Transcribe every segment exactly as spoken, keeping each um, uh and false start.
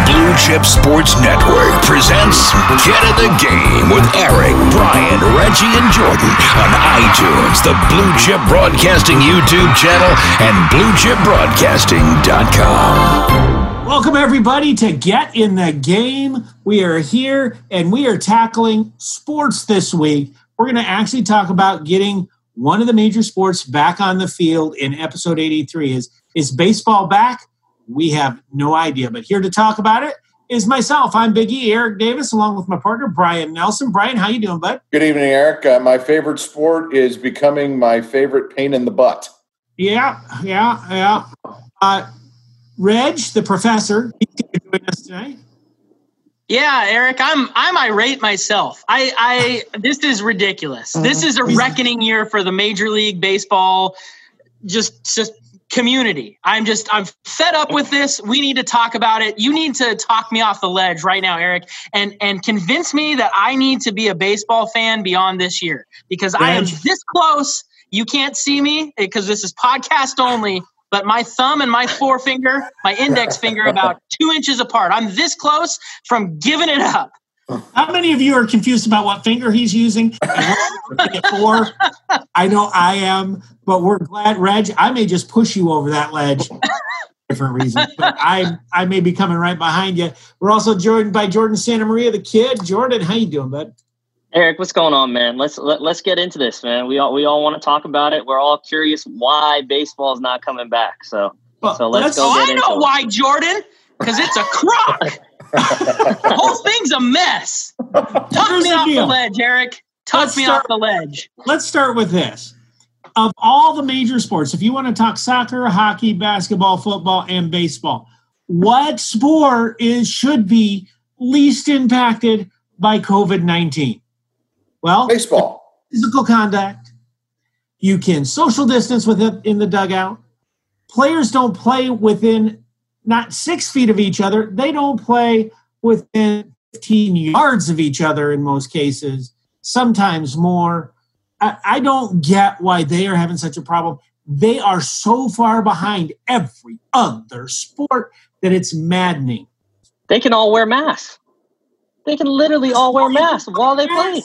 Blue Chip Sports Network presents Get in the Game with Eric, Brian, Reggie, and Jordan on iTunes, the Blue Chip Broadcasting YouTube channel, and blue chip broadcasting dot com. Welcome, everybody, to Get in the Game. We are here, and we are tackling sports this week. We're going to actually talk about getting one of the major sports back on the field in episode eighty-three. Is, is baseball back? We have no idea, but here to talk about it is myself. I'm Big E, Eric Davis, along with my partner, Brian Nelson. Brian, how you doing, bud? Good evening, Eric. Uh, my favorite sport is becoming my favorite pain in the butt. Yeah, yeah, yeah. Uh, Reg, the professor, he's going to join us tonight. Yeah, Eric, I'm I'm irate myself. I, I this is ridiculous. This is a reckoning year for the Major League Baseball just just community. I'm just I'm fed up with this. We need to talk about it. You need to talk me off the ledge right now, Eric, and and convince me that I need to be a baseball fan beyond this year, because I am this close. You can't see me because this is podcast only. But my thumb and my forefinger, my index finger, about two inches apart. I'm this close from giving it up. How many of you are confused about what finger he's using? For? I know I am, but we're glad, Reg. I may just push you over that ledge for different reasons, but I I may be coming right behind you. We're also joined by Jordan Santa Maria, the kid. Jordan, how you doing, bud? Eric, what's going on, man? Let's let, let's get into this, man. We all we all want to talk about it. We're all curious why baseball is not coming back. So well, so let's, let's go. Oh, get I into know it. why, Jordan. Because it's a crock. The whole thing's a mess. Talk Here's me the off deal. the ledge, Eric. Talk Let's me start- off the ledge. Let's start with this. Of all the major sports, if you want to talk soccer, hockey, basketball, football, and baseball, what sport is should be least impacted by covid nineteen? Well, Baseball. Physical contact. You can social distance with it in the dugout. Players don't play within not six feet of each other. They don't play within fifteen yards of each other in most cases, sometimes more. I, I don't get why they are having such a problem. They are so far behind every other sport that it's maddening. They can all wear masks. They can literally all wear masks while they play.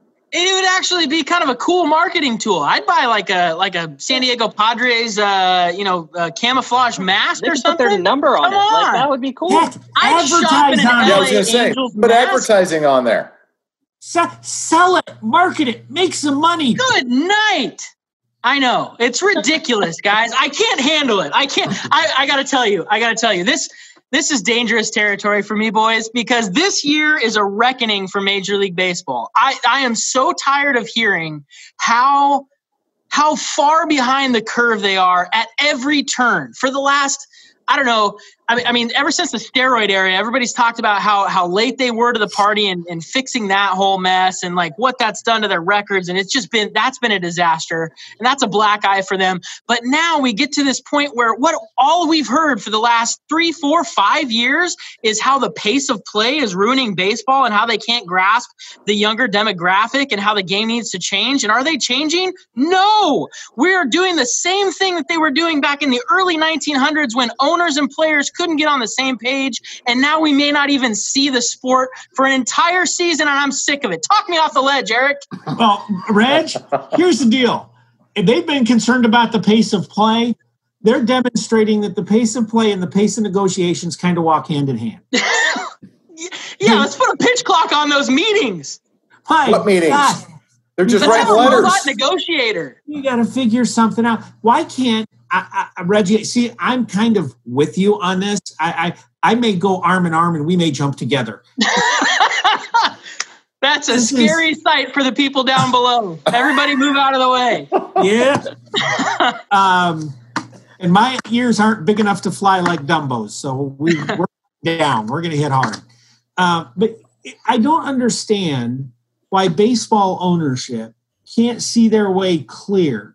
It would actually be kind of a cool marketing tool. I'd buy like a like a San Diego Padres, uh, you know, uh, camouflage mask They or can something. put their number on Come it. on. Like, that would be cool. Heck, I'd shop in advertise an on Yeah, I L was A going to say, Angels put mask. advertising on there. Se- sell it, market it, make some money. Good night. I know. It's ridiculous, guys. I can't handle it. I can't. I, I got to tell you. I got to tell you. This this is dangerous territory for me, boys, because this year is a reckoning for Major League Baseball. I, I am so tired of hearing how how far behind the curve they are at every turn. For the last, I don't know, I mean, I mean, ever since the steroid era, everybody's talked about how how late they were to the party and, and fixing that whole mess and like what that's done to their records. And it's just been, that's been a disaster. And that's a black eye for them. But now we get to this point where what all we've heard for the last three, four, five years is how the pace of play is ruining baseball and how they can't grasp the younger demographic and how the game needs to change. And are they changing? No, we're doing the same thing that they were doing back in the early nineteen hundreds when owners and players couldn't get on the same page, and now we may not even see the sport for an entire season, and I'm sick of it. Talk me off the ledge, Eric. Well, Reg, here's the deal. If they've been concerned about the pace of play, they're demonstrating that the pace of play and the pace of negotiations kind of walk hand in hand. Yeah, let's put a pitch clock on those meetings. Hi, What meetings? God, They're just Let's have writing a letters. robot negotiator. you got to figure something out. Why can't I, I, Reggie? See, I'm kind of with you on this. I, I, I may go arm in arm, and we may jump together. That's a This is- scary sight for the people down below. Everybody move out of the way. Yeah. um, and my ears aren't big enough to fly like Dumbo's, so we, we're down. We're going to hit hard. Uh, but I don't understand why baseball ownership can't see their way clear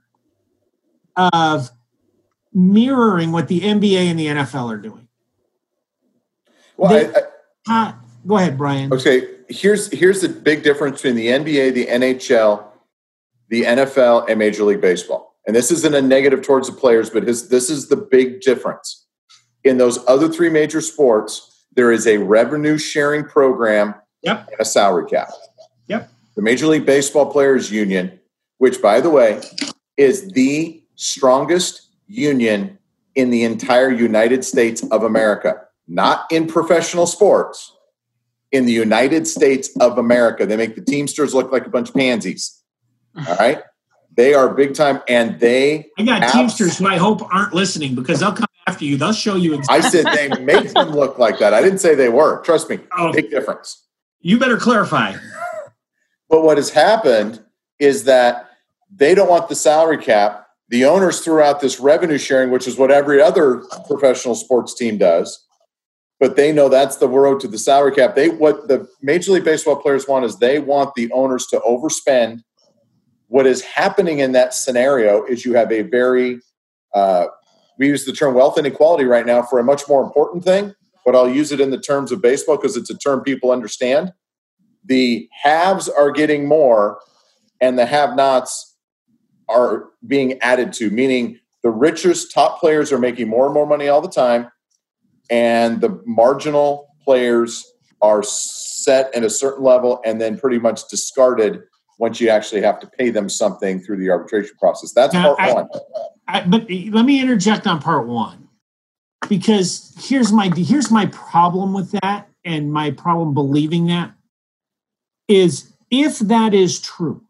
of mirroring what the N B A and the N F L are doing. Well, They- I, I, Uh, go ahead, Brian. okay, here's here's the big difference between the N B A, the N H L, the N F L, and Major League Baseball. And this isn't a negative towards the players, but his, this is the big difference. In those other three major sports, there is a revenue sharing program yep. and a salary cap. Yep. The Major League Baseball Players Union, which, by the way, is the strongest union in the entire United States of America, not in professional sports, in the United States of America. They make the Teamsters look like a bunch of pansies. All right? They are big time, and they I got abs- Teamsters who I hope aren't listening because they'll come after you. They'll show you exactly. I said they make them look like that. I didn't say they were. Trust me. Oh, big difference. You better clarify. But what has happened is that they don't want the salary cap. The owners threw out this revenue sharing, which is what every other professional sports team does. But they know that's the road to the salary cap. They what the Major League Baseball players want is they want the owners to overspend. What is happening in that scenario is you have a very, uh, we use the term wealth inequality right now for a much more important thing, but I'll use it in the terms of baseball because it's a term people understand. The haves are getting more and the have-nots are being added to, meaning the richest top players are making more and more money all the time, and the marginal players are set at a certain level and then pretty much discarded once you actually have to pay them something through the arbitration process. That's now, part I, one. I, but let me interject on part one, because here's my here's my problem with that, and my problem believing that is, if that is true,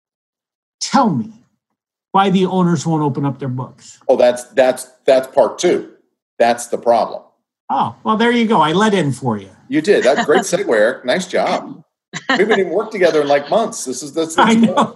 tell me why the owners won't open up their books. Oh, that's that's that's part two. That's the problem. Oh, well, there you go. I let in for you. You did. That's a great segue, Eric. Nice job. We haven't even worked together in like months. This is this. I know.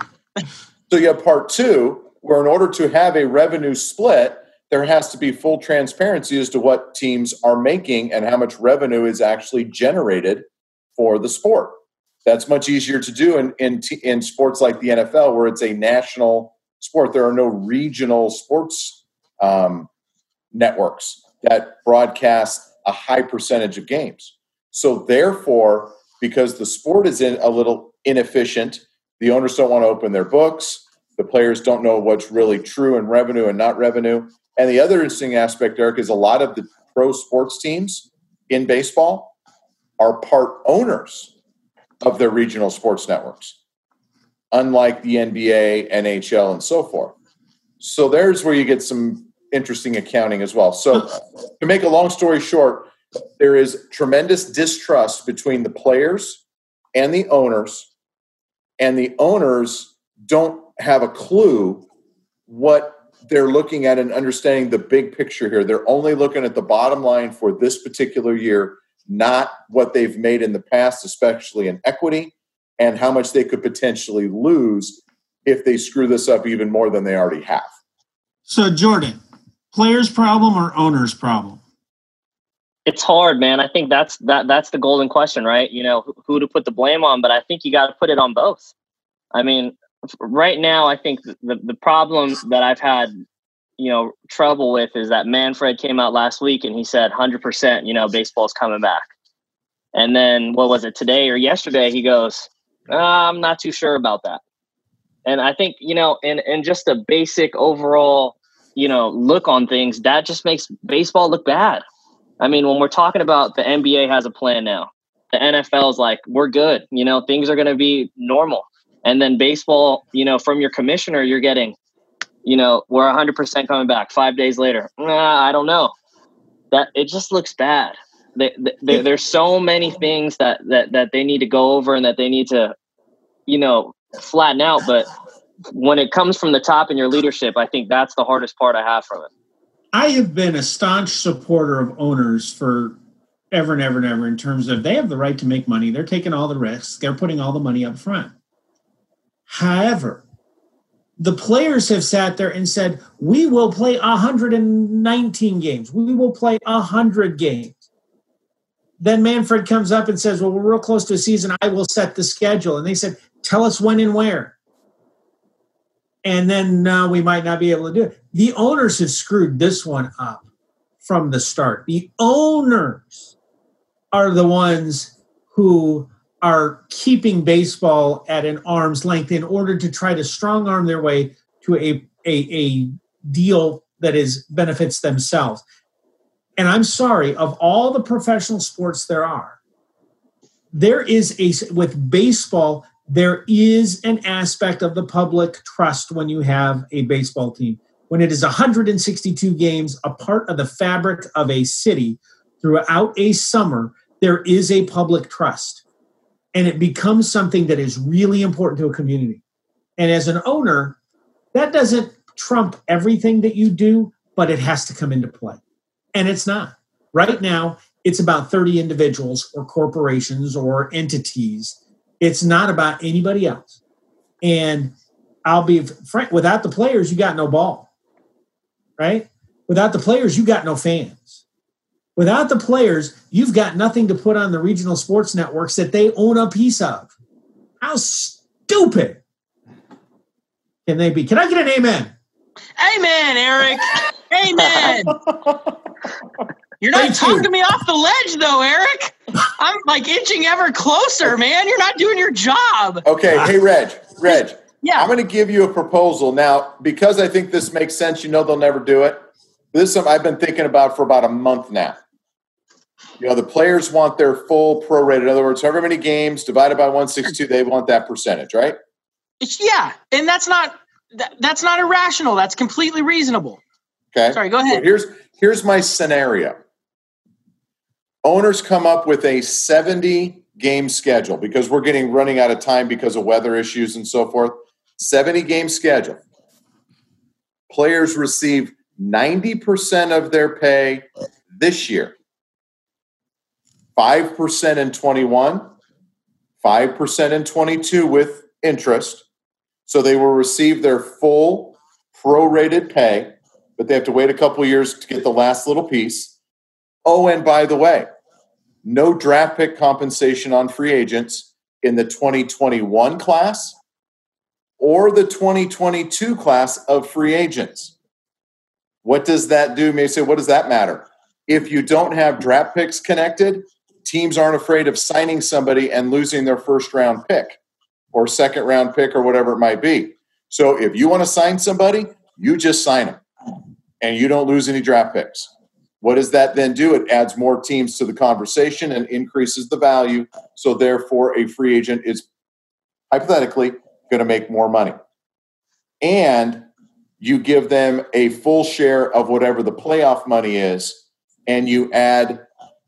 So you have part two, where in order to have a revenue split, there has to be full transparency as to what teams are making and how much revenue is actually generated for the sport. That's much easier to do in in, in sports like the N F L, where it's a national sport. There are no regional sports um, networks that broadcast a high percentage of games. So therefore, because the sport is in a little inefficient, the owners don't want to open their books. The players don't know what's really true in revenue and not revenue. And the other interesting aspect, Eric, is a lot of the pro sports teams in baseball are part owners of their regional sports networks, unlike the N B A, N H L, and so forth. So there's where you get some interesting accounting as well. So to make a long story short, there is tremendous distrust between the players and the owners, and the owners don't have a clue what they're looking at and understanding the big picture here. They're only looking at the bottom line for this particular year, not what they've made in the past, especially in equity, and how much they could potentially lose if they screw this up even more than they already have. So, Jordan, players' problem or owner's problem? It's hard, man. I think that's that that's the golden question, right? You know, who, who to put the blame on, but I think you got to put it on both. I mean, right now, I think the the problem that I've had, you know, trouble with is that Manfred came out last week and he said one hundred percent, you know, baseball's coming back. And then what was it, today or yesterday, he goes, uh, I'm not too sure about that. And I think, you know, in, in just a basic overall, you know, look on things, that just makes baseball look bad. I mean, when we're talking about the N B A has a plan now, the N F L is like, we're good. You know, things are going to be normal. And then baseball, you know, from your commissioner, you're getting, you know, we're one hundred percent coming back five days later. Nah, I don't know. That it just looks bad. They, they, there's so many things that, that, that they need to go over and that they need to, you know, flatten out. But when it comes from the top in your leadership, I think that's the hardest part I have from it. I have been a staunch supporter of owners for ever and ever and ever, in terms of they have the right to make money. They're taking all the risks. They're putting all the money up front. However, the players have sat there and said, we will play one hundred nineteen games. We will play one hundred games. Then Manfred comes up and says, well, we're real close to a season. I will set the schedule. And they said, tell us when and where. And then no, we might not be able to do it. The owners have screwed this one up from the start. The owners are the ones who are keeping baseball at an arm's length in order to try to strong arm their way to a, a, a deal that is benefits themselves. And I'm sorry, of all the professional sports there are, there is a, with baseball, there is an aspect of the public trust when you have a baseball team. When it is one hundred sixty-two games, a part of the fabric of a city throughout a summer, there is a public trust. And it becomes something that is really important to a community. And as an owner, that doesn't trump everything that you do, but it has to come into play. And it's not. Right now, it's about thirty individuals or corporations or entities. It's not about anybody else. And I'll be frank, without the players, you got no ball, right? Without the players, you got no fans. Without the players, you've got nothing to put on the regional sports networks that they own a piece of. How stupid can they be? Can I get an amen? Amen, Eric. Amen. You're not Thank talking you. me off the ledge, though, Eric. I'm like inching ever closer, man. You're not doing your job. Okay, hey, Reg, Reg. Yeah. I'm going to give you a proposal. Now, because I think this makes sense, you know they'll never do it. This is something I've been thinking about for about a month now. You know, the players want their full prorate. In other words, however many games divided by one sixty-two, they want that percentage, right? Yeah, and that's not that, that's not irrational. That's completely reasonable. Okay. Sorry, go ahead. So here's here's my scenario. Owners come up with a seventy game schedule because we're getting running out of time because of weather issues and so forth. seventy game schedule. Players receive ninety percent of their pay this year. five percent in twenty-one, five percent in twenty-two with interest. So they will receive their full prorated pay, but they have to wait a couple years to get the last little piece. Oh, and by the way, no draft pick compensation on free agents in the twenty twenty-one class or the twenty twenty-two class of free agents. What does that do? You may say, what does that matter? If you don't have draft picks connected, teams aren't afraid of signing somebody and losing their first round pick or second round pick or whatever it might be. So if you want to sign somebody, you just sign them and you don't lose any draft picks. What does that then do? It adds more teams to the conversation and increases the value. So therefore, a free agent is hypothetically going to make more money. And you give them a full share of whatever the playoff money is, and you add,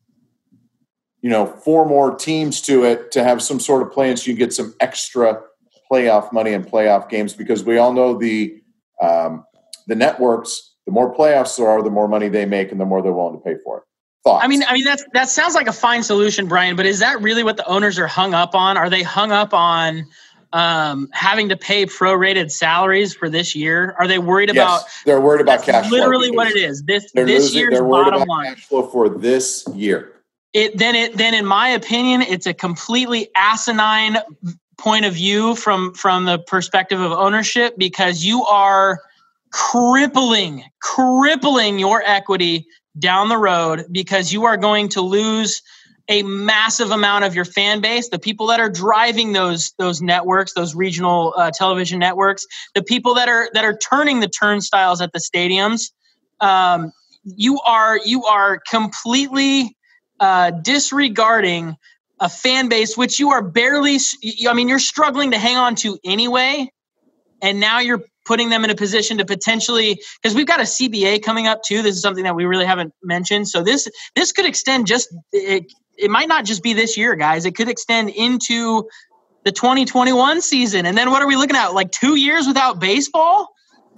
you know, four more teams to it to have some sort of play, and so you get some extra playoff money and playoff games, because we all know the um, the networks, the more playoffs there are, the more money they make and the more they're willing to pay for it. Thoughts? I mean, I mean that's that sounds like a fine solution, Brian, but is that really what the owners are hung up on? Are they hung up on um, having to pay prorated salaries for this year? Are they worried yes, about? They're worried about that's cash flow. Literally, what it is. This this losing, year's they're worried bottom about line. Cash flow for this year. It then it then in my opinion, it's a completely asinine point of view from from the perspective of ownership, because you are crippling crippling your equity down the road, because you are going to lose a massive amount of your fan base, the people that are driving those those networks, those regional uh, television networks, the people that are that are turning the turnstiles at the stadiums. Um, you are you are completely uh, disregarding a fan base which you are barely. I mean, you're struggling to hang on to anyway, and now you're putting them in a position to potentially, because we've got a C B A coming up too. This is something that we really haven't mentioned. So this this could extend just it, it might not just be this year, guys. It could extend into the twenty twenty-one season. And then what are we looking at? Like two years without baseball?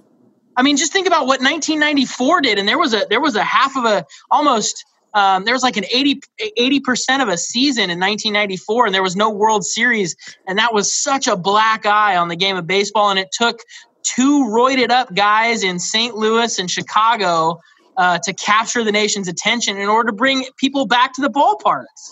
I mean, just think about what nineteen ninety-four did. And there was a there was a half of a almost um, there was like an eighty percent of a season in nineteen ninety-four, and there was no World Series. And that was such a black eye on the game of baseball. And it took two roided up guys in Saint Louis and Chicago uh, to capture the nation's attention in order to bring people back to the ballparks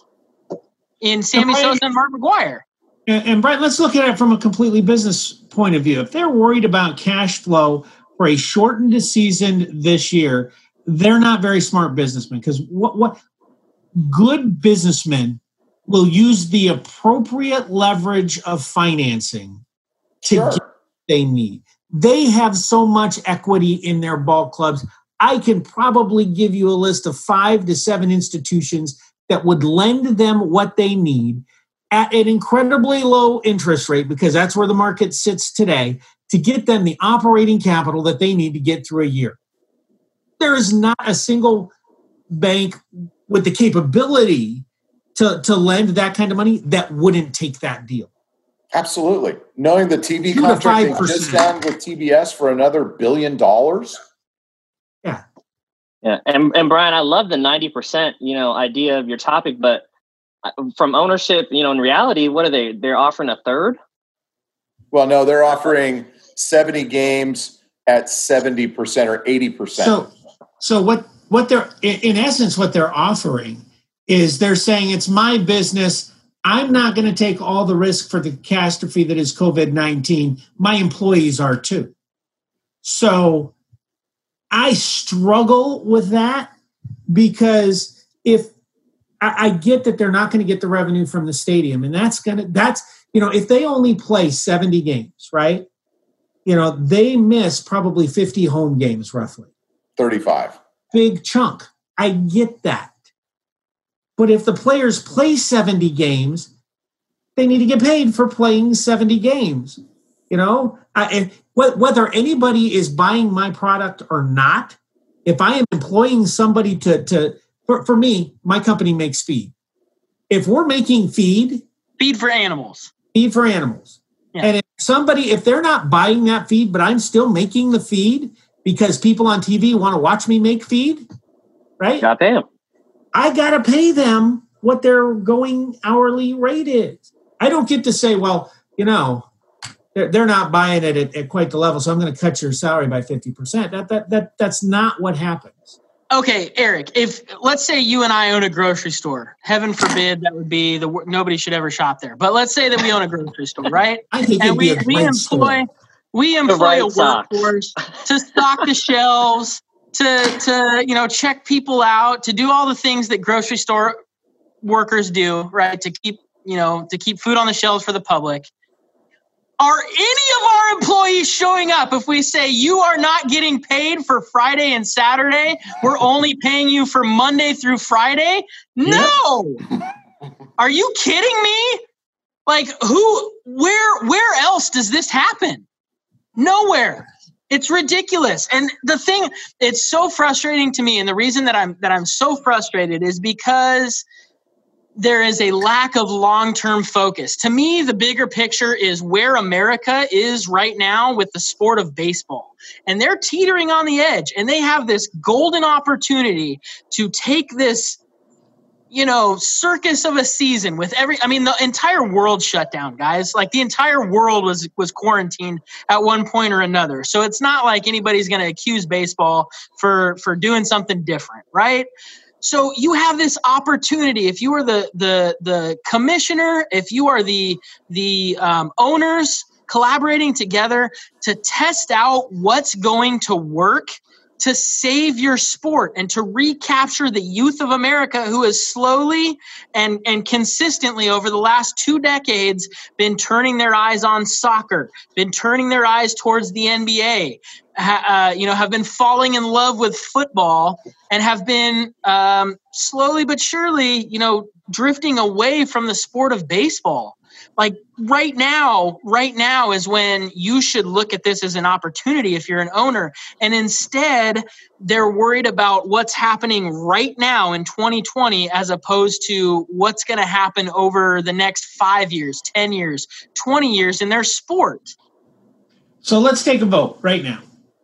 in Sammy and Sosa and Mark McGwire. And, and Brian, let's look at it from a completely business point of view. If they're worried about cash flow for a shortened season this year, they're not very smart businessmen, because what, what good businessmen will use the appropriate leverage of financing to Sure. get what they need. They have so much equity in their ball clubs. I can probably give you a list of five to seven institutions that would lend them what they need at an incredibly low interest rate, because that's where the market sits today, to get them the operating capital that they need to get through a year. There is not a single bank with the capability to, to lend that kind of money that wouldn't take that deal. Absolutely. Knowing the T V contract they just signed with T B S for another billion dollars. Yeah. Yeah. And, and Brian, I love the ninety percent, you know, idea of your topic, but from ownership, you know, in reality, what are they? They're offering a third? Well, no, they're offering seventy games at seventy percent or eighty percent. So, so what, what they're, in essence, what they're offering is they're saying it's my business. I'm not going to take all the risk for the catastrophe that is COVID nineteen. My employees are too. So I struggle with that, because if I, I get that they're not going to get the revenue from the stadium, and that's going to, that's, you know, if they only play seventy games, right? You know, they miss probably fifty home games roughly. thirty-five. Big chunk. I get that. But if the players play seventy games, they need to get paid for playing seventy games. You know, I, whether anybody is buying my product or not, if I am employing somebody to, to for, for me, my company makes feed. If we're making feed. Feed for animals. Feed for animals. Yeah. And if somebody, if they're not buying that feed, but I'm still making the feed because people on T V want to watch me make feed, right? Gotta pay them. I got to pay them what their going hourly rate is. I don't get to say, well, you know, they're, they're not buying it at, at quite the level, so I'm going to cut your salary by fifty percent. That, that, that, that's not what happens. Okay, Eric, if let's say you and I own a grocery store, heaven forbid that would be the nobody should ever shop there. But let's say that we own a grocery store, right? I think and it'd we, be a we great employ store. we employ right a workforce to stock the shelves, to to you know check people out, to do all the things that grocery store workers do, right? To keep you know to keep food on the shelves for the public. Are any of our employees showing up if we say you are not getting paid for Friday and Saturday? We're only paying you for Monday through Friday? No. Are you kidding me? Like who, where, where else does this happen? Nowhere. It's ridiculous. And the thing, it's so frustrating to me. And the reason that I'm, that I'm so frustrated is because there is a lack of long-term focus. To me, the bigger picture is where America is right now with the sport of baseball. And they're teetering on the edge, and they have this golden opportunity to take this, you know, circus of a season with every, I mean, the entire world shut down, guys. Like the entire world was, was quarantined at one point or another. So it's not like anybody's going to accuse baseball for, for doing something different, right? So you have this opportunity. If you are the the the commissioner, if you are the the um, owners collaborating together to test out what's going to work to save your sport and to recapture the youth of America who has slowly and, and consistently over the last two decades been turning their eyes on soccer, been turning their eyes towards the N B A, uh, you know, have been falling in love with football and have been um, slowly but surely, you know, drifting away from the sport of baseball. Like right now, right now is when you should look at this as an opportunity if you're an owner. And instead, they're worried about what's happening right now in twenty twenty as opposed to what's going to happen over the next five years, ten years, twenty years in their sport. So let's take a vote right now.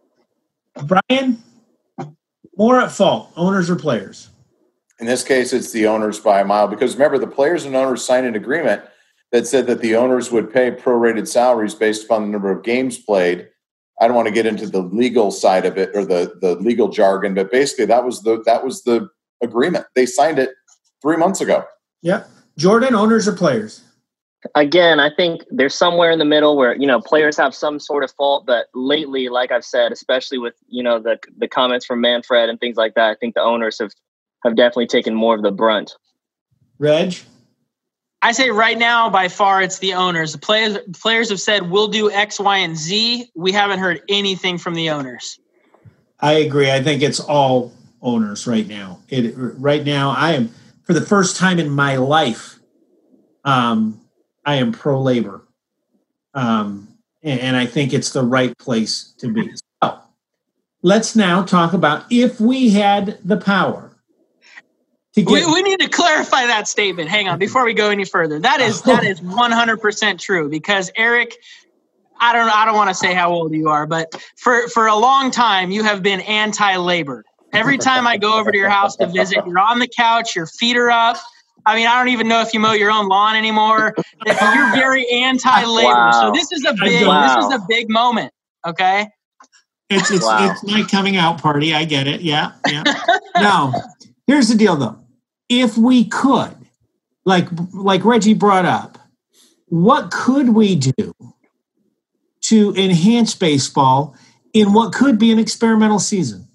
Brian, more at fault, owners or players? In this case, it's the owners by a mile, because remember, the players and owners signed an agreement that said that the owners would pay prorated salaries based upon the number of games played. I don't want to get into the legal side of it or the, the legal jargon, but basically that was the that was the agreement. They signed it three months ago. Yep. Jordan, owners or players? Again, I think there's somewhere in the middle where, you know, players have some sort of fault, but lately, like I've said, especially with, you know, the the comments from Manfred and things like that, I think the owners have, have definitely taken more of the brunt. Reg? I say right now, by far, it's the owners. The players players have said, we'll do X, Y, and Z. We haven't heard anything from the owners. I agree. I think it's all owners right now. It right now, I am for the first time in my life, um, I am pro labor, um, and, and I think it's the right place to be. So let's now talk about if we had the power. To get, we, we need to clarify that statement. Hang on, before we go any further. That is that is one hundred percent true because Eric, I don't I don't want to say how old you are, but for, for a long time you have been anti-labor. Every time I go over to your house to visit, you're on the couch, your feet are up. I mean, I don't even know if you mow your own lawn anymore. You're very anti-labor. Wow. So this is a big Wow. this is a big moment. Okay. It's it's, Wow. it's my coming out party. I get it. Yeah, yeah. Now, here's the deal, though. If we could, like like Reggie brought up, what could we do to enhance baseball in what could be an experimental season?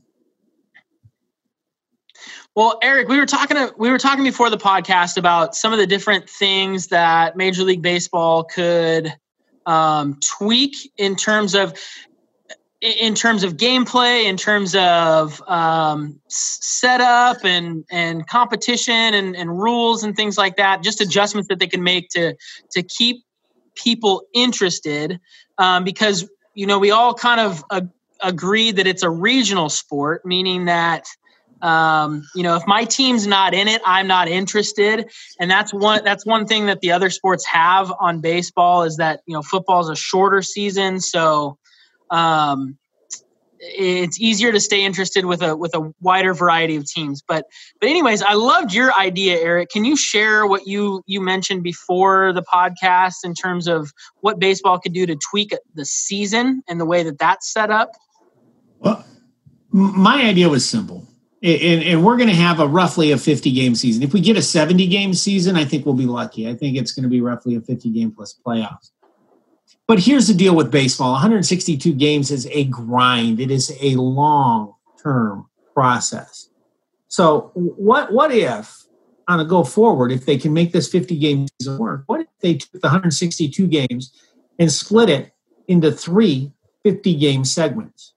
Well, Eric, we were talking to, we were talking before the podcast about some of the different things that Major League Baseball could um, tweak in terms of in terms of gameplay, in terms of um, setup and and competition and, and rules and things like that. Just adjustments that they can make to to keep people interested, um, because you know we all kind of uh, agree that it's a regional sport, meaning that. Um, you know, if my team's not in it, I'm not interested. And that's one, that's one thing that the other sports have on baseball is that, you know, football is a shorter season. So, um, it's easier to stay interested with a, with a wider variety of teams. But, but anyways, I loved your idea, Eric. Can you share what you, you mentioned before the podcast in terms of what baseball could do to tweak the season and the way that that's set up? Well, my idea was simple. And, and we're going to have a roughly a fifty-game season. If we get a seventy-game season, I think we'll be lucky. I think it's going to be roughly a fifty-game plus playoffs. But here's the deal with baseball. one hundred sixty-two games is a grind. It is a long-term process. So what what if, on a go forward, if they can make this fifty-game season work, what if they took the one hundred sixty-two games and split it into three fifty-game segments?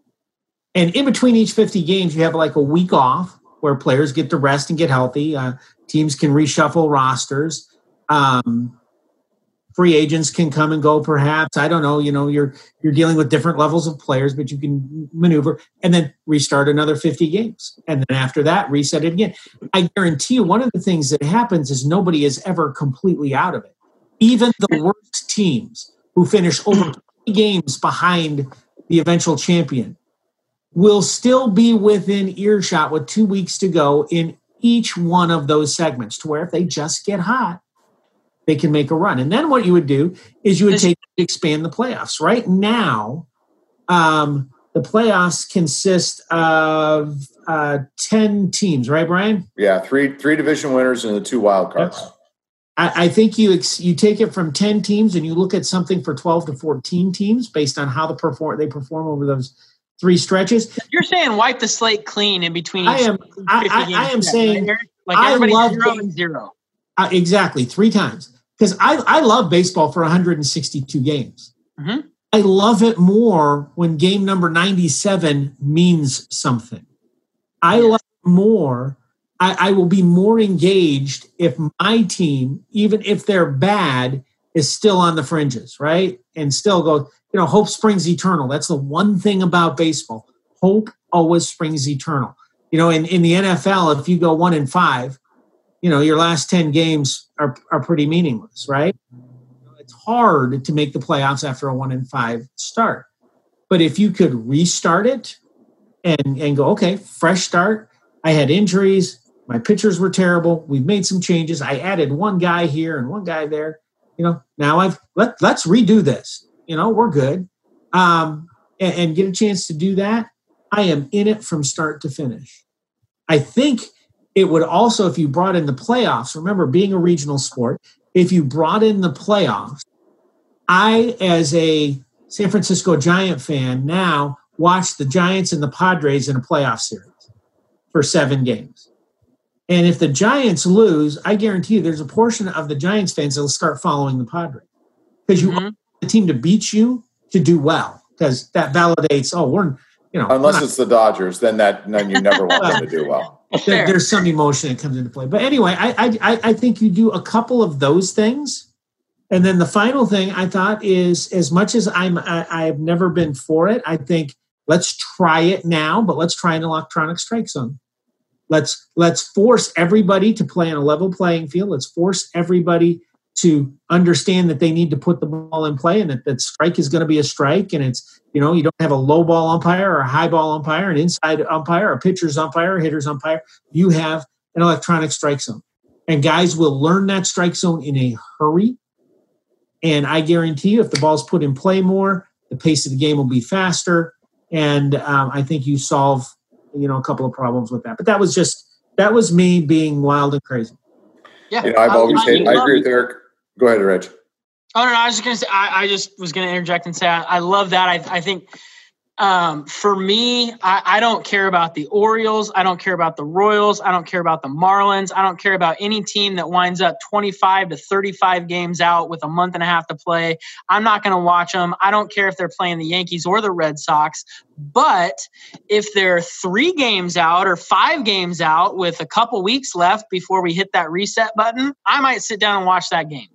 And in between each fifty games, you have like a week off where players get to rest and get healthy. Uh, teams can reshuffle rosters. Um, free agents can come and go, perhaps. I don't know. You know, you're you're dealing with different levels of players, but you can maneuver and then restart another fifty games. And then after that, reset it again. I guarantee you, one of the things that happens is nobody is ever completely out of it. Even the worst teams who finish over twenty games behind the eventual champion will still be within earshot with two weeks to go in each one of those segments, to where if they just get hot, they can make a run. And then what you would do is you would take expand the playoffs. Right now, um, the playoffs consist of uh, ten teams, right, Brian? Yeah, three three division winners and the two wild cards. Yep. I, I think you ex- you take it from ten teams and you look at something for twelve to fourteen teams based on how the perform they perform over those three stretches. You're saying wipe the slate clean in between. I am. I, I, I am set, saying right? Like everybody's I love zero and zero. Uh, exactly three times because I I love baseball for one hundred sixty-two games. Mm-hmm. I love it more when game number ninety-seven means something. I love it more. I, I will be more engaged if my team, even if they're bad, is still on the fringes, right? And still go. You know, hope springs eternal. That's the one thing about baseball. Hope always springs eternal. You know, in, in the N F L, if you go one and five, you know, your last ten games are, are pretty meaningless, right? It's hard to make the playoffs after a one and five start. But if you could restart it and, and go, okay, fresh start. I had injuries. My pitchers were terrible. We've made some changes. I added one guy here and one guy there. You know, now I've let, let's redo this. You know, we're good. Um, and, and get a chance to do that. I am in it from start to finish. I think it would also, if you brought in the playoffs, remember being a regional sport, if you brought in the playoffs, I, as a San Francisco Giant fan, now watch the Giants and the Padres in a playoff series for seven games. And if the Giants lose, I guarantee you there's a portion of the Giants fans that will start following the Padres because you mm-hmm. want the team to beat you to do well, because that validates, oh, we're you know, unless not, it's the Dodgers, then that then you never want them to do well. there, there's some emotion that comes into play. But anyway, I, I I think you do a couple of those things, and then the final thing I thought is, as much as I'm I, I've never been for it, I think let's try it now, but let's try an electronic strike zone. Let's let's force everybody to play on a level playing field. Let's force everybody to understand that they need to put the ball in play, and that that strike is going to be a strike. And it's, you know, you don't have a low ball umpire or a high ball umpire, an inside umpire, a pitcher's umpire, a hitter's umpire. You have an electronic strike zone. And guys will learn that strike zone in a hurry. And I guarantee you, if the ball's put in play more, the pace of the game will be faster. And um, I think you solve, you know, a couple of problems with that. But that was just, that was me being wild and crazy. Yeah, you know, I've I, always I, hated, I I agree with Eric. Go ahead, Reg. Oh, no, no, I was just going to say, I, I just was going to interject and say, I, I love that. I, I think um, for me, I, I don't care about the Orioles. I don't care about the Royals. I don't care about the Marlins. I don't care about any team that winds up twenty-five to thirty-five games out with a month and a half to play. I'm not going to watch them. I don't care if they're playing the Yankees or the Red Sox. But if they're three games out or five games out with a couple weeks left before we hit that reset button, I might sit down and watch that game.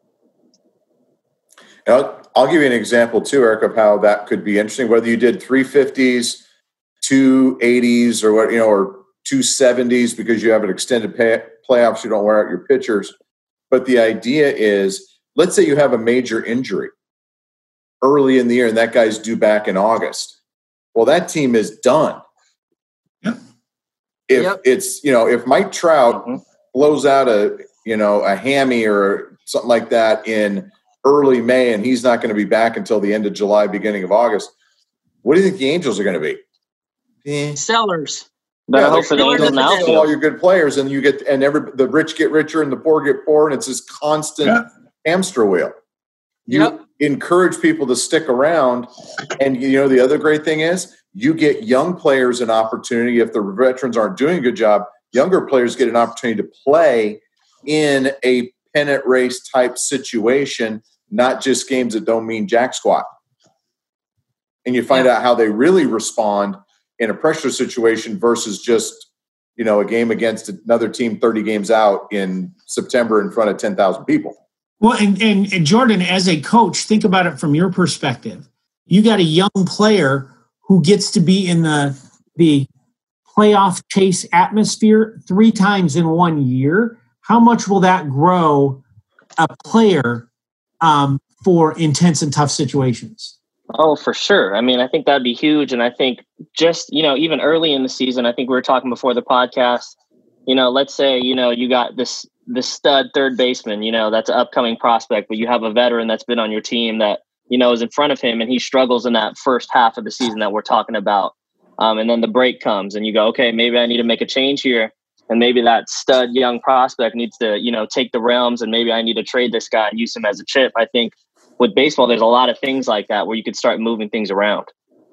I'll, I'll give you an example too, Eric, of how that could be interesting. Whether you did three fifties, two eighties, or what, you know, or two seventies because you have an extended pay, playoffs, you don't wear out your pitchers. But the idea is, let's say you have a major injury early in the year, and that guy's due back in August. Well, that team is done. Yep. If yep. it's, you know, if Mike Trout mm-hmm. blows out a, you know, a hammy or something like that in early May, and he's not going to be back until the end of July, beginning of August, what do you think the Angels are going to be? Eh. Sellers. Better yeah, hope for the Angels now. All your good players, and you get, and every the rich get richer and the poor get poor, and it's this constant yeah. hamster wheel. You yep. encourage people to stick around, and you know the other great thing is you get young players an opportunity. If the veterans aren't doing a good job, younger players get an opportunity to play in a pennant race type situation, not just games that don't mean jack squat. And you find yeah. out how they really respond in a pressure situation versus just, you know, a game against another team thirty games out in September in front of ten thousand people. Well, and, and, and Jordan, as a coach, think about it from your perspective. You got a young player who gets to be in the the playoff chase atmosphere three times in one year. How much will that grow a player um, for intense and tough situations? Oh, for sure. I mean, I think that'd be huge. And I think just, you know, even early in the season, I think we were talking before the podcast, you know, let's say, you know, you got this, this stud third baseman, you know, that's an upcoming prospect, but you have a veteran that's been on your team that, you know, is in front of him and he struggles in that first half of the season that we're talking about. Um, and then the break comes and you go, okay, maybe I need to make a change here. And maybe that stud young prospect needs to, you know, take the realms and maybe I need to trade this guy and use him as a chip. I think with baseball, there's a lot of things like that where you could start moving things around.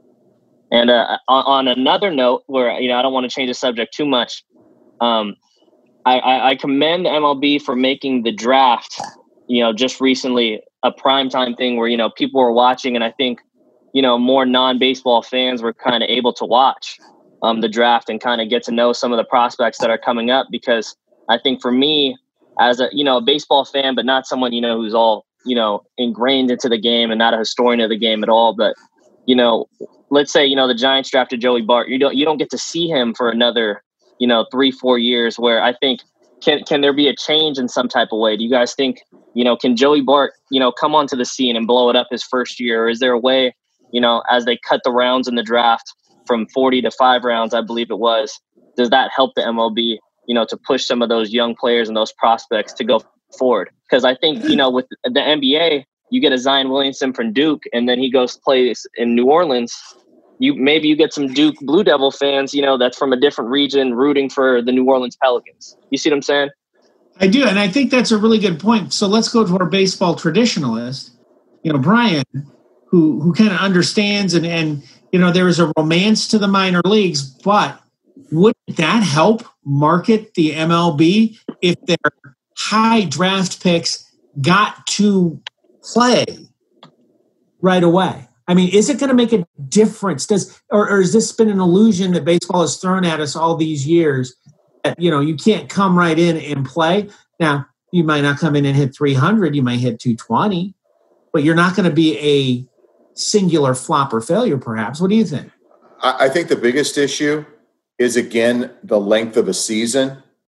And uh, on, on another note where, you know, I don't want to change the subject too much. Um, I, I, I commend the M L B for making the draft, you know, just recently a primetime thing where, you know, people were watching and I think, you know, more non-baseball fans were kind of able to watch um, the draft and kind of get to know some of the prospects that are coming up. Because I think for me as a, you know, a baseball fan, but not someone, you know, who's all, you know, ingrained into the game and not a historian of the game at all. But, you know, let's say, you know, the Giants drafted Joey Bart. You don't, you don't get to see him for another, you know, three, four years where I think, can, can there be a change in some type of way? Do you guys think, you know, can Joey Bart, you know, come onto the scene and blow it up his first year? Or is there a way, you know, as they cut the rounds in the draft from forty to five rounds, I believe it was, does that help the M L B, you know, to push some of those young players and those prospects to go forward? Because I think, you know, with the N B A, you get a Zion Williamson from Duke, and then he goes to play in New Orleans. You maybe you get some Duke Blue Devil fans, you know, that's from a different region rooting for the New Orleans Pelicans. You see what I'm saying? I do, and I think that's a really good point. So let's go to our baseball traditionalist, you know, Brian, who who kind of understands and and you know there is a romance to the minor leagues, but would that help market the M L B if their high draft picks got to play right away? I mean, is it going to make a difference? Does or, or has this been an illusion that baseball has thrown at us all these years? That, you know, you can't come right in and play. Now, you might not come in and hit three hundred. You might hit two twenty, but you're not going to be a singular flop or failure, perhaps. What do you think? I think the biggest issue is, again, the length of a season.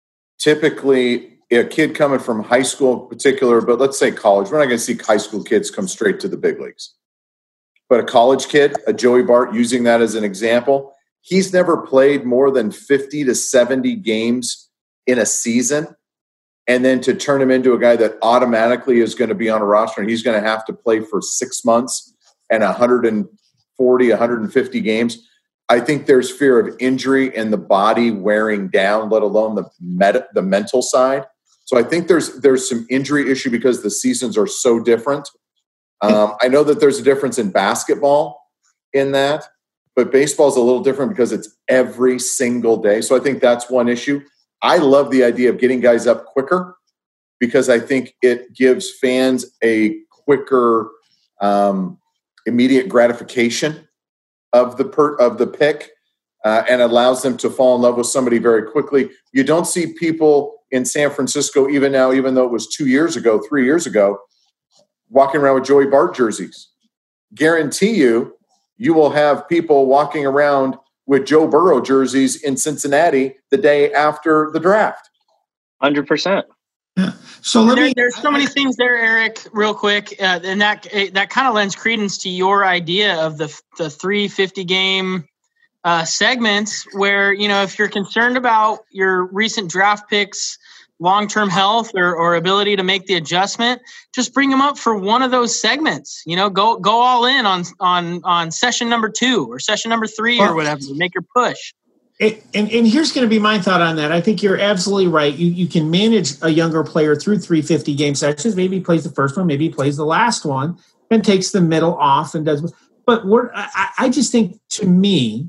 Typically, a kid coming from high school in particular, but let's say college, we're not going to see high school kids come straight to the big leagues. But a college kid, a Joey Bart, using that as an example, he's never played more than fifty to seventy games in a season. And then to turn him into a guy that automatically is going to be on a roster and he's going to have to play for six months and one hundred forty, one hundred fifty games. I think there's fear of injury and the body wearing down, let alone the meta, the mental side. So I think there's there's some injury issue because the seasons are so different. Um, I know that there's a difference in basketball in that, but baseball is a little different because it's every single day. So I think that's one issue. I love the idea of getting guys up quicker because I think it gives fans a quicker, um, immediate gratification of the per, of the pick uh, and allows them to fall in love with somebody very quickly. You don't see people in San Francisco, even now, even though it was two years ago, three years ago, walking around with Joey Bart jerseys. Guarantee you, you will have people walking around with Joe Burrow jerseys in Cincinnati the day after the draft. one hundred percent. Yeah. So let there, me, there's so many things there, Eric, real quick. Uh, and that that kind of lends credence to your idea of the the three fifty game uh, segments where, you know, if you're concerned about your recent draft picks, long-term health or, or ability to make the adjustment, just bring them up for one of those segments. You know, go go all in on on on session number two or session number three or whatever. Make your push. It, and, and here's going to be my thought on that. I think you're absolutely right. You you can manage a younger player through three fifty game sessions. Maybe he plays the first one, maybe he plays the last one, and takes the middle off and does. But we're, I, I just think, to me,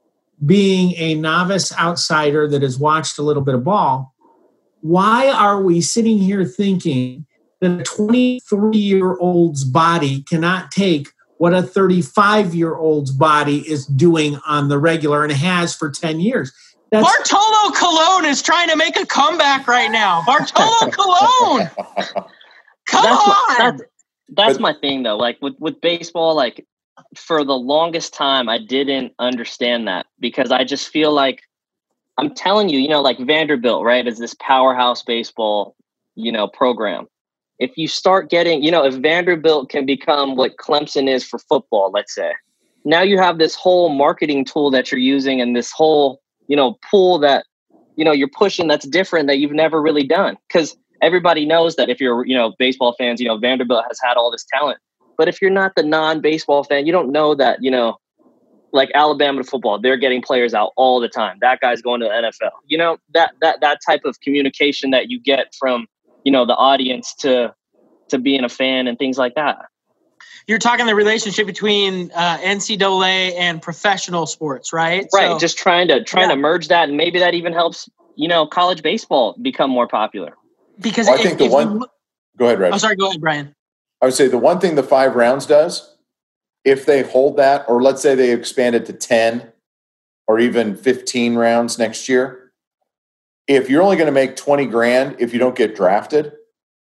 being a novice outsider that has watched a little bit of ball, why are we sitting here thinking that a twenty-three-year-old's body cannot take what a thirty-five-year-old's body is doing on the regular and has for ten years? That's- Bartolo Colon is trying to make a comeback right now. Bartolo Colon! Come that's on! My, that's, that's my thing, though. Like, with, with baseball, like, for the longest time, I didn't understand that because I just feel like, I'm telling you, you know, like Vanderbilt, right, is this powerhouse baseball, you know, program. If you start getting, you know, if Vanderbilt can become what Clemson is for football, let's say, now you have this whole marketing tool that you're using and this whole, you know, pool that, you know, you're pushing that's different that you've never really done. Because everybody knows that if you're, you know, baseball fans, you know, Vanderbilt has had all this talent. But if you're not the non-baseball fan, you don't know that, you know, like Alabama football, they're getting players out all the time. That guy's going to the N F L. You know, that that that type of communication that you get from, you know, the audience to to being a fan and things like that. You're talking the relationship between uh, N C double A and professional sports, right? Right. So, just trying to trying yeah. to merge that, and maybe that even helps, you know, college baseball become more popular. Because well, I if, think the if one. you, Go ahead, Reg. I'm sorry. Go ahead, Brian. I would say the one thing the five rounds does, if they hold that, or let's say they expand it to ten or even fifteen rounds next year, if you're only going to make twenty grand if you don't get drafted,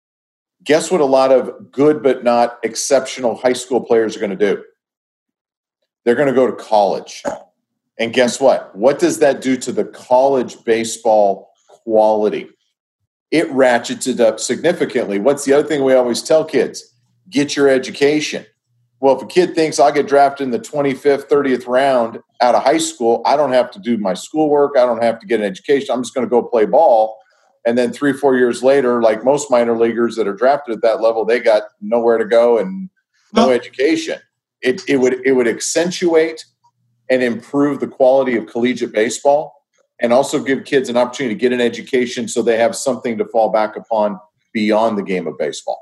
guess what a lot of good but not exceptional high school players are going to do? They're going to go to college. And guess what? What does that do to the college baseball quality? It ratchets it up significantly. What's the other thing we always tell kids? Get your education. Well, if a kid thinks I'll get drafted in the twenty-fifth, thirtieth round out of high school, I don't have to do my schoolwork. I don't have to get an education. I'm just going to go play ball. And then three, four years later, like most minor leaguers that are drafted at that level, they got nowhere to go and no well, education. It, it would it would accentuate and improve the quality of collegiate baseball and also give kids an opportunity to get an education so they have something to fall back upon beyond the game of baseball.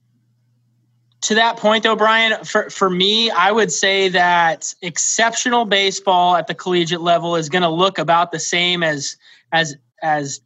To that point, though, Brian, for, for me, I would say that exceptional baseball at the collegiate level is going to look about the same as as as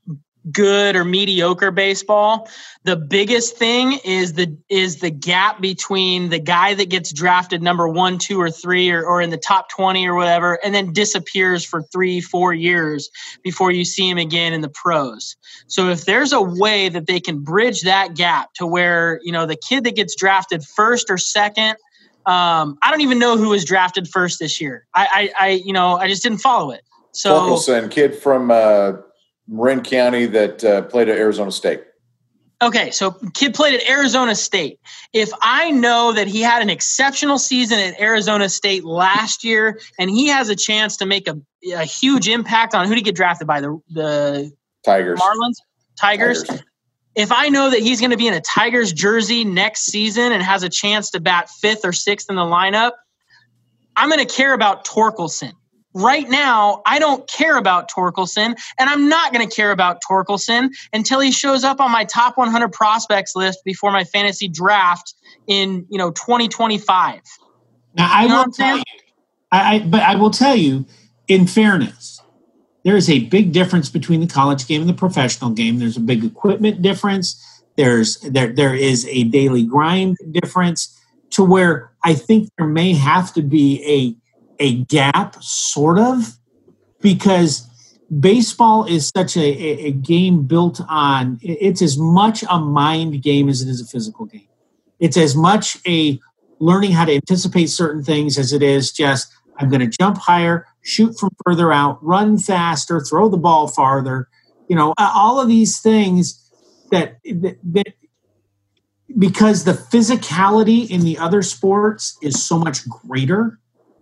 good or mediocre baseball. The biggest thing is the is the gap between the guy that gets drafted number one, two, or three, or, or in the top twenty or whatever, and then disappears for three, four years before you see him again in the pros. So if there's a way that they can bridge that gap to where, you know, the kid that gets drafted first or second, um, I don't even know who was drafted first this year. I, I, I you know, I just didn't follow it. So Torkelson, kid from uh, Marin County that uh, played at Arizona State. Okay, so kid played at Arizona State. If I know that he had an exceptional season at Arizona State last year and he has a chance to make a, a huge impact on who to get drafted by, the the Tigers. Marlins, Tigers. Tigers. If I know that he's going to be in a Tigers jersey next season and has a chance to bat fifth or sixth in the lineup, I'm going to care about Torkelson. Right now, I don't care about Torkelson, and I'm not going to care about Torkelson until he shows up on my top one hundred prospects list before my fantasy draft in, you know, twenty twenty-five. Now, I you know will tell you, I, I, but I will tell you, in fairness, there is a big difference between the college game and the professional game. There's a big equipment difference. There's there there is a daily grind difference to where I think there may have to be a a gap, sort of, because baseball is such a, a, a game built on, it's as much a mind game as it is a physical game. It's as much a learning how to anticipate certain things as it is just, I'm going to jump higher, shoot from further out, run faster, throw the ball farther. You know, all of these things that, that, that because the physicality in the other sports is so much greater.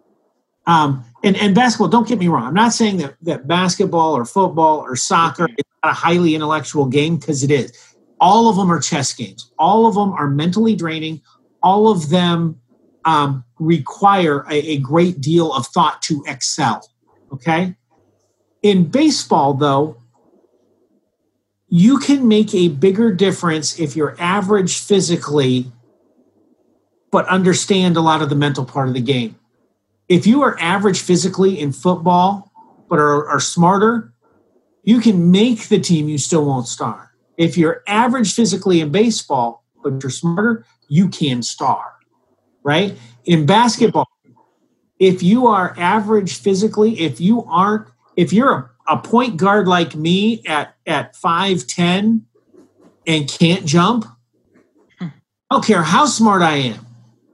Um, and, and basketball, don't get me wrong. I'm not saying that, that basketball or football or soccer is not a highly intellectual game, because it is. All of them are chess games. All of them are mentally draining. All of them um, require a, a great deal of thought to excel. Okay? In baseball, though, you can make a bigger difference if you're average physically, but understand a lot of the mental part of the game. If you are average physically in football, but are, are smarter, you can make the team, you still won't star. If you're average physically in baseball, but you're smarter, you can star, right? In basketball, if you are average physically, if you aren't, if you're a, a point guard like me at, at five ten and can't jump, I don't care how smart I am.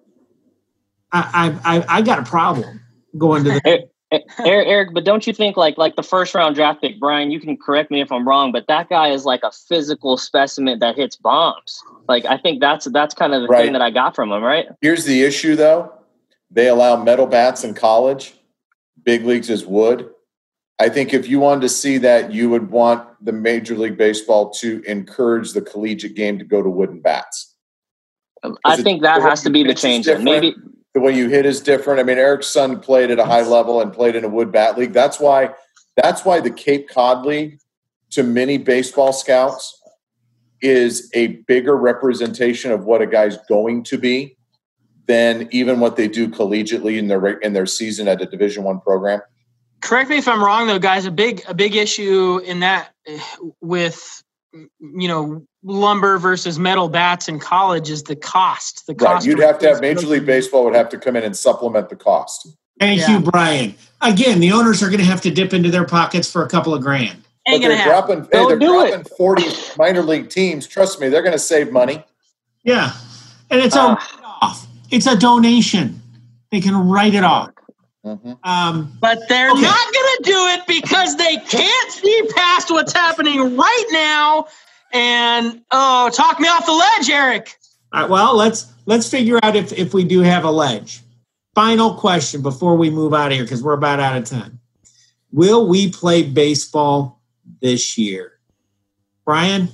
I, I I got a problem going to the Eric, Eric, but don't you think like like the first round draft pick, Brian, you can correct me if I'm wrong, but that guy is like a physical specimen that hits bombs. Like, I think that's that's kind of the right. thing that I got from him, right? Here's the issue, though. They allow metal bats in college. Big leagues is wood. I think if you wanted to see that, you would want the Major League Baseball to encourage the collegiate game to go to wooden bats. I think that has to be the change. Maybe the way you hit is different. I mean, Eric's son played at a high level and played in a wood bat league. That's why that's why the Cape Cod League, to many baseball scouts, is a bigger representation of what a guy's going to be than even what they do collegiately in their in their season at a Division One program. Correct me if I'm wrong, though, guys. A big a big issue in that with, you know, lumber versus metal bats in college is the cost. The cost. Right. You'd have to have Major League Baseball would have to come in and supplement the cost. Thank yeah. you, Brian. Again, the owners are going to have to dip into their pockets for a couple of grand. But they're dropping, hey, they're dropping forty minor league teams. Trust me, they're going to save money. Yeah. And it's uh, a write-off. It's a donation. They can write it off. Mm-hmm. Um, but they're okay. not going to do it because they can't see past what's happening right now. And, oh, talk me off the ledge, Eric. All right, well, let's let's figure out if, if we do have a ledge. Final question before we move out of here, because we're about out of time. Will we play baseball this year? Brian?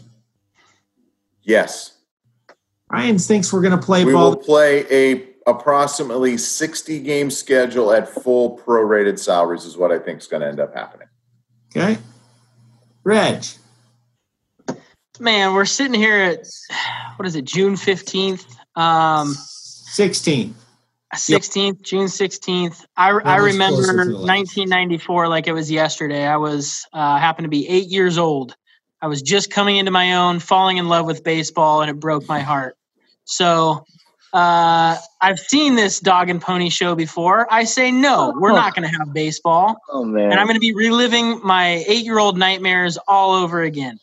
Yes. Brian thinks we're going to play we ball. We will play a approximately sixty-game schedule at full prorated salaries is what I think is going to end up happening. Okay. Reg? Man, we're sitting here at, what is it, June fifteenth? Um, sixteenth. sixteenth, yep. June sixteenth. I, I remember nineteen ninety-four like it was yesterday. I was uh, happened to be eight years old. I was just coming into my own, falling in love with baseball, and it broke my heart. So uh, I've seen this dog and pony show before. I say, no, we're not going to have baseball. Oh, man. And I'm going to be reliving my eight-year-old nightmares all over again.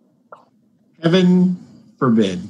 Heaven forbid.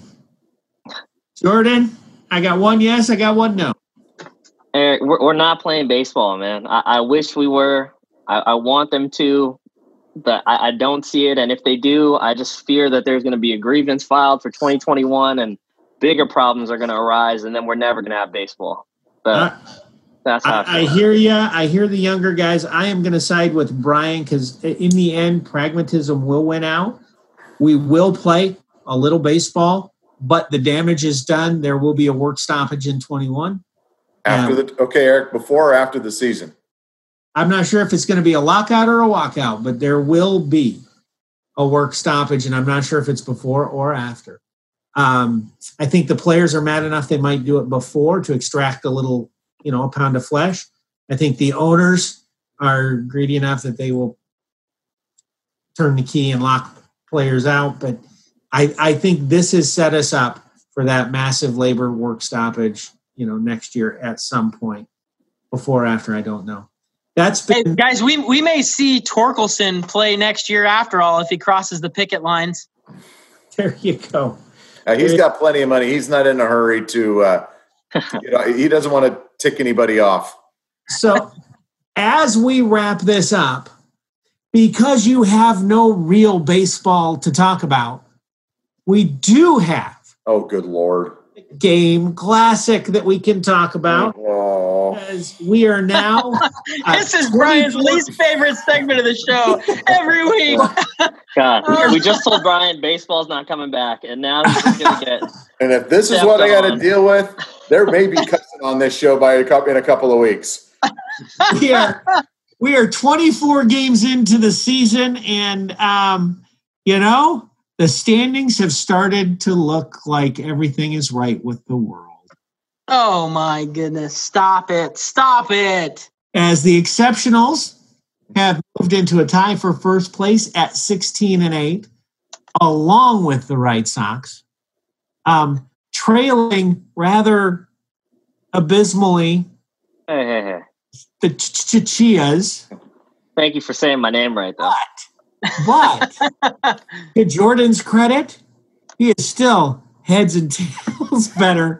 Jordan, I got one yes, I got one no. Eric, we're, we're not playing baseball, man. I, I wish we were. I, I want them to. But I, I don't see it. And if they do, I just fear that there's going to be a grievance filed for twenty twenty-one and bigger problems are going to arise, and then we're never going to have baseball. But Uh, that's how I, I hear you. I hear the younger guys. I am going to side with Brian because in the end, pragmatism will win out. We will play a little baseball, but the damage is done. There will be a work stoppage in twenty-one. After Um, the okay, Eric, before or after the season? I'm not sure if it's going to be a lockout or a walkout, but there will be a work stoppage, and I'm not sure if it's before or after. Um, I think the players are mad enough they might do it before to extract a little, you know, a pound of flesh. I think the owners are greedy enough that they will turn the key and lock players out. But I, I think this has set us up for that massive labor work stoppage, you know, next year at some point. Before or after, I don't know. That's been, Hey, guys, we we may see Torkelson play next year after all if he crosses the picket lines. there you go. Uh, he's got plenty of money. He's not in a hurry to, uh, you know, he doesn't want to tick anybody off. So as we wrap this up, because you have no real baseball to talk about, we do have Oh, good Lord. a game classic that we can talk about. Oh. Because we are now. This is Brian's least favorite segment of the show every week. God, we just told Brian baseball's not coming back, and now he's just going to get And if this is Stepped what I got to on. deal with, there may be cussing on this show by a couple, in a couple of weeks. we are we are twenty-four games into the season, and um, you know the standings have started to look like everything is right with the world. Oh, my goodness. Stop it. Stop it. As the exceptionals have moved into a tie for first place at sixteen and eight, along with the Red Sox, um, trailing rather abysmally Hey, hey, hey. the Ch- Ch- Chias. Thank you for saying my name right, though. But to Jordan's credit, he is still heads and tails better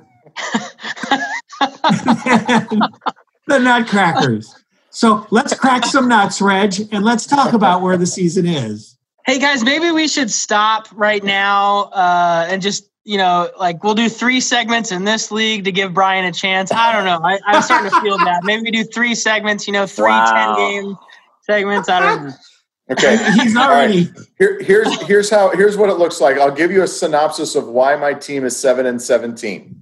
than the Nutcrackers. So let's crack some nuts, Reg, and let's talk about where the season is. Hey, guys, maybe we should stop right now uh, and just, you know, like we'll do three segments in this league to give Brian a chance. I don't know. I, I'm starting to feel that. Maybe we do three segments, you know, three Wow. ten-game segments. I don't know. Okay. He's All right. already Here, here's here's how here's what it looks like. I'll give you a synopsis of why my team is seven and seventeen.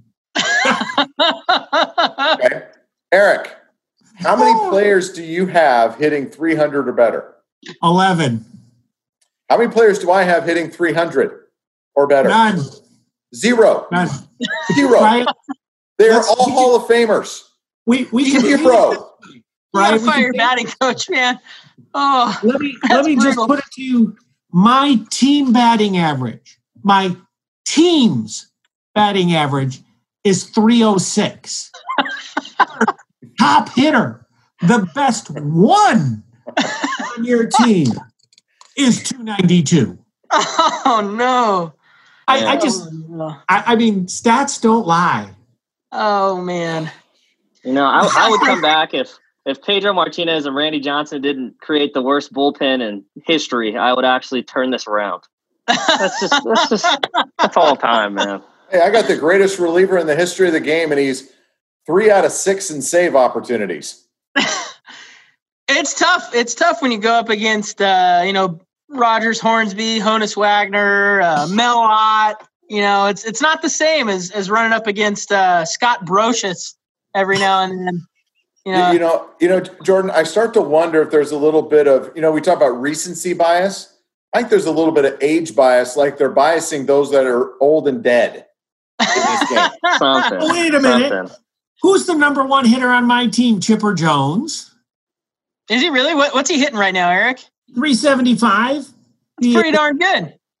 Okay, Eric, how many players do you have hitting three hundred or better? eleven. How many players do I have hitting three hundred or better? None. Zero. None. Zero. Right? They are That's- all Hall of Famers. We we can Zero. You right? gotta We fire can- your batting coach, man. Oh, Let me let That's me just brutal. put it to you. My team batting average, my team's batting average is three oh six. Top hitter, the best one on your team is two ninety-two. oh no. I, I just, Oh, no. I, I mean, stats don't lie. Oh, man. You know, I, I would come back if if Pedro Martinez and Randy Johnson didn't create the worst bullpen in history. I would actually turn this around. That's just that's just that's all time, man. Hey, I got the greatest reliever in the history of the game, and he's three out of six in save opportunities. It's tough. It's tough when you go up against, uh, you know, Rogers, Hornsby, Honus Wagner, uh, Mel Ott. You know, it's it's not the same as, as running up against uh, Scott Brocious every now and then. You know, You know, you know, Jordan, I start to wonder if there's a little bit of, you know, we talk about recency bias. I think there's a little bit of age bias, like they're biasing those that are old and dead in this game. Something. Wait a minute. Something. Who's the number one hitter on my team? Chipper Jones, is he really? What, what's he hitting right now, Eric? three seventy-five. It's pretty darn good.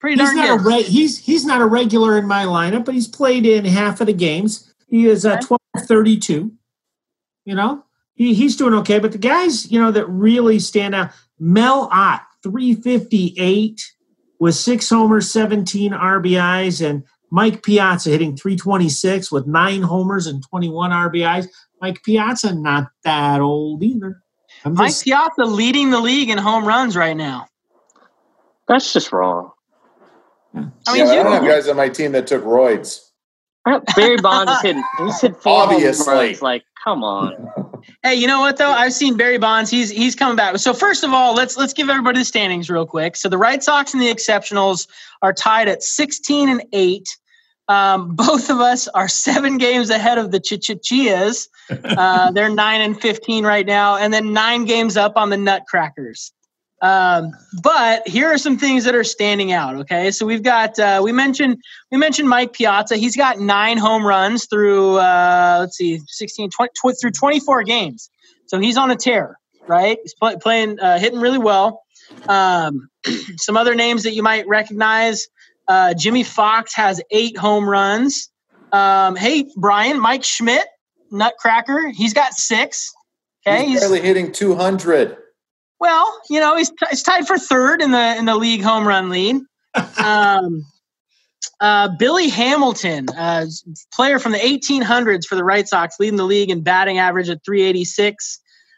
Pretty darn he's not good. A re- he's he's not a regular in my lineup, but he's played in half of the games. He is uh, twelve thirty-two. You know, he he's doing okay. But the guys, you know, that really stand out, Mel Ott, three fifty-eight with six homers, seventeen R B Is, and Mike Piazza hitting three twenty-six with nine homers and twenty-one R B Is. Mike Piazza, not that old either. I'm Mike just, Piazza leading the league in home runs right now. That's just wrong. I mean, yeah, I you, don't have guys on my team that took roids. Barry Bonds hit, he's hit four Obviously. home runs. Like, come on. hey, you know what though? I've seen Barry Bonds. He's he's coming back. So first of all, let's let's give everybody the standings real quick. So the Red Sox and the Exceptionals are tied at sixteen and eight. Um, both of us are seven games ahead of the Ch-Ch-Chias. Uh, they're nine and fifteen right now, and then nine games up on the Nutcrackers. Um, but here are some things that are standing out. Okay, so we've got uh, we mentioned we mentioned Mike Piazza. He's got nine home runs through uh, let's see, sixteen, twenty, twenty through twenty-four games. So he's on a tear, right? He's play, playing, uh, hitting really well. Um, some other names that you might recognize: uh, Jimmy Fox has eight home runs. Um, hey, Brian, Mike Schmidt, Nutcracker, he's got six. Okay, he's barely hitting two hundred. Well, you know, he's, he's tied for third in the in the league home run lead. Um, uh, Billy Hamilton, uh, player from the eighteen hundreds for the Red Sox, leading the league in batting average at three eighty-six.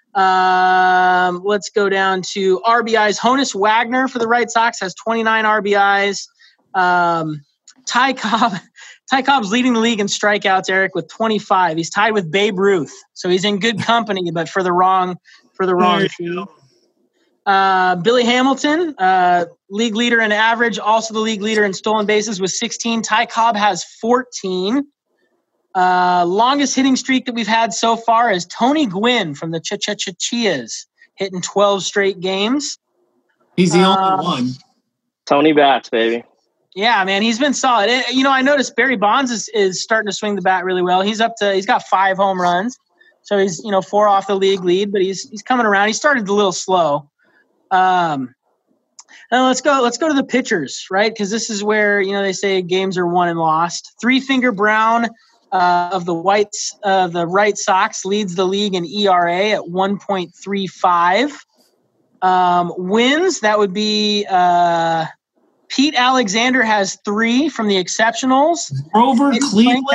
Um, let's go down to R B Is. Honus Wagner for the Red Sox has twenty-nine R B Is. Um, Ty Cobb, Ty Cobb's leading the league in strikeouts, Eric, with twenty-five. He's tied with Babe Ruth, so he's in good company, but for the wrong for the wrong team. Uh, Billy Hamilton, uh, league leader in average, also the league leader in stolen bases with sixteen. Ty Cobb has fourteen. Uh, longest hitting streak that we've had so far is Tony Gwynn from the Ch-Ch-Chias, hitting twelve straight games. He's the uh, only one. Tony Bats, baby. Yeah, man, he's been solid. It, you know, I noticed Barry Bonds is, is starting to swing the bat really well. He's up to he's got five home runs, so he's you know four off the league lead, but he's he's coming around. He started a little slow. Um, now let's go. Let's go to the pitchers, right? Because this is where you know they say games are won and lost. Three Finger Brown uh, of the Whites, uh, the Red Sox, leads the league in E R A at one point three five. Um, wins, that would be uh, Pete Alexander has three from the Exceptionals. Grover Cleveland.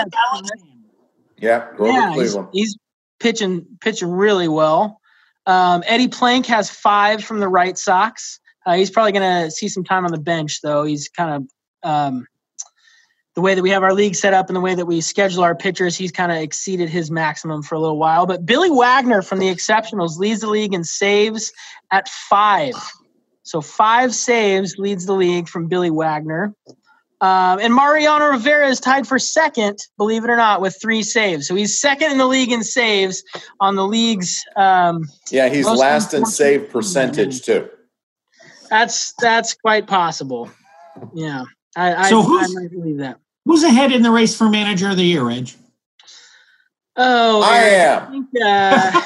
Yeah, Grover yeah, Cleveland. He's, he's pitching pitching really well. Um, Eddie Plank has five from the Red Sox. Uh, he's probably going to see some time on the bench, though. He's kind of um, the way that we have our league set up and the way that we schedule our pitchers, he's kind of exceeded his maximum for a little while. But Billy Wagner from the Exceptionals leads the league in saves at five. So five saves leads the league from Billy Wagner. Um, and Mariano Rivera is tied for second, believe it or not, with three saves. So he's second in the league in saves on the league's um, yeah, he's last in save percentage, too. That's that's quite possible. Yeah, I, so I, I might believe that. Who's ahead in the race for Manager of the Year, Reg? Oh, I am. I think, uh,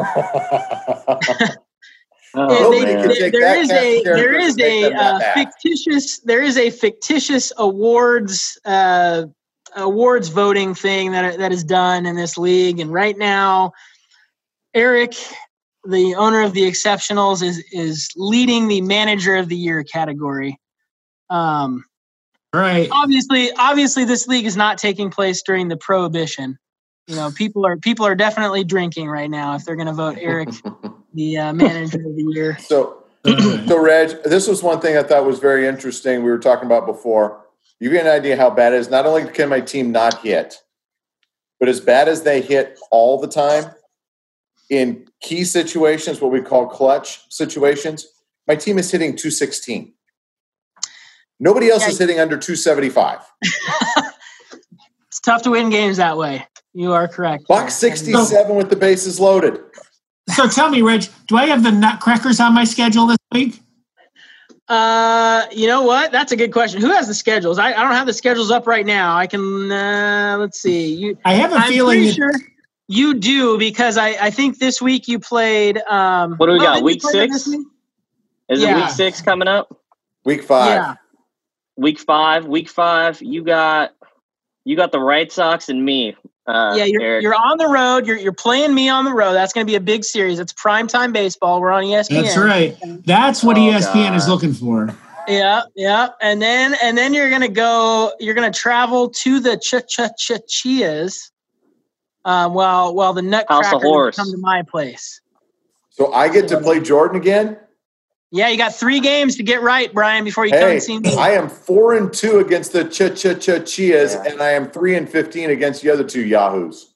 Oh, they, man. they, there is a there is and make a them uh, that bad. fictitious there is a fictitious awards uh, awards voting thing that that is done in this league, and right now, Eric, the owner of the Exceptionals, is is leading the Manager of the Year category. Um, Right. obviously, obviously, this league is not taking place during the Prohibition. You know, people are people are definitely drinking right now if they're going to vote Eric the uh, Manager of the Year. So, so Reg, this was one thing I thought was very interesting. We were talking about before. You get an idea how bad it is. Not only can my team not hit, but as bad as they hit all the time in key situations, what we call clutch situations, my team is hitting two sixteen. Nobody else Yeah. is hitting under two seventy-five. It's tough to win games that way. You are correct. Buck sixty-seven with the bases loaded. So tell me, Reg, do I have the Nutcrackers on my schedule this week? Uh, you know what? That's a good question. Who has the schedules? I, I don't have the schedules up right now. I can. Uh, let's see. You. I have a I'm feeling pretty that- sure you do because I, I think this week you played. Um, What do we oh, got, didn't you week play them six? this week? Is Yeah. it week six coming up? Week five. Yeah. week five, week five, you got you got the White Sox and me. Uh, yeah, you're Eric. you're on the road. You're you're playing me on the road. That's going to be a big series. It's primetime baseball. We're on E S P N. That's right. That's what Oh, E S P N God. is looking for. Yeah, yeah, and then and then you're gonna go. You're gonna travel to the Ch Ch Ch Chias, um, while while the House of Nutcracker Horse. come to my place. So I get to play Jordan again? Yeah, you got three games to get right, Brian, before you come Hey, and see me. I am four and two against the Ch Ch Ch Chias, Yeah. and I am three and fifteen against the other two Yahoos.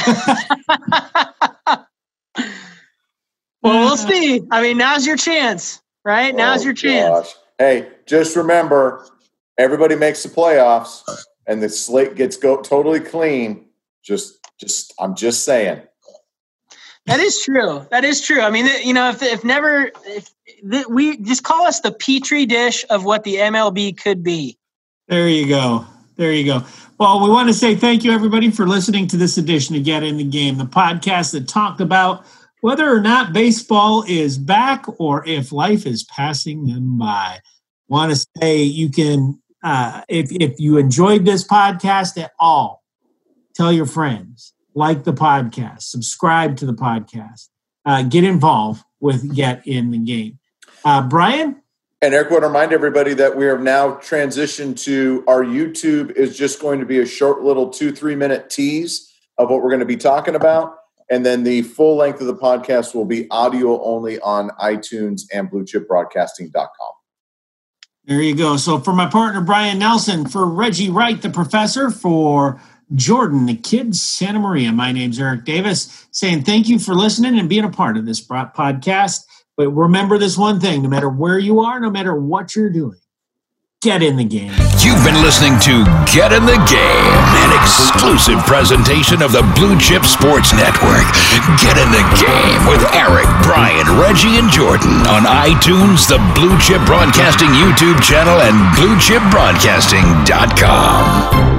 Well, we'll see. I mean, now's your chance, right? Now's Oh, your chance. gosh. Hey, just remember, everybody makes the playoffs, and the slate gets go totally clean. Just, just, I'm just saying. That is true. That is true. I mean, you know, if if never, if th- we just call us the petri dish of what the M L B could be. There you go. There you go. Well, we want to say thank you, everybody, for listening to this edition of Get in the Game, the podcast that talked about whether or not baseball is back or if life is passing them by. Want to say you can, uh, if if you enjoyed this podcast at all, tell your friends, like the podcast, subscribe to the podcast, uh, get involved with Get in the Game. Uh, Brian? And Eric, I want to remind everybody that we have now transitioned to our YouTube is just going to be a short little two, three minute tease of what we're going to be talking about. And then the full length of the podcast will be audio only on iTunes and blue chip broadcasting dot com. There you go. So for my partner, Brian Nelson, for Reggie Wright, the professor, for Jordan, the kid, Santa Maria, my name's Eric Davis, saying thank you for listening and being a part of this podcast. But remember this one thing, no matter where you are, no matter what you're doing, get in the game. You've been listening to Get in the Game, an exclusive presentation of the Blue Chip Sports Network. Get in the Game with Eric, Brian, Reggie, and Jordan on iTunes, the Blue Chip Broadcasting YouTube channel, and blue chip broadcasting dot com.